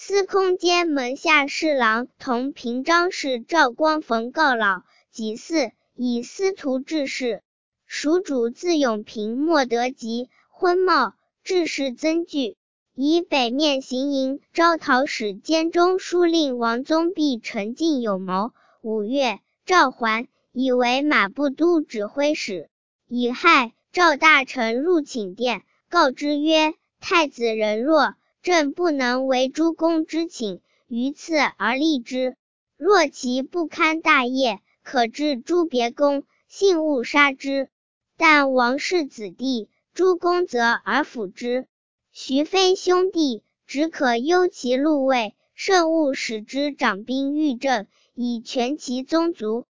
司空监门下侍郎同平章事赵光逢告老，己巳，以司徒致仕。蜀主自永平莫得吉，昏耄，致仕增惧。以北面行营招讨使监中书令王宗弼陈进有谋。5月，赵还，以为马步都指挥使。乙亥，赵大臣入寝殿，告之曰：太子人弱，朕不能为诸公之请，于次而立之。若其不堪大业，可至诸别宫，幸勿杀之。但王室子弟，诸公责而辅之。徐非兄弟，只可忧其禄位，慎勿使之掌兵御政，以全其宗族。